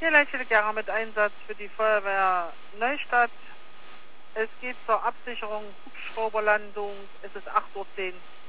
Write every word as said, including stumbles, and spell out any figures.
Hier Leitstelle Gera mit Einsatz für die Feuerwehr Neustadt. Es geht zur Absicherung Hubschrauberlandung. Es ist acht Uhr zehn.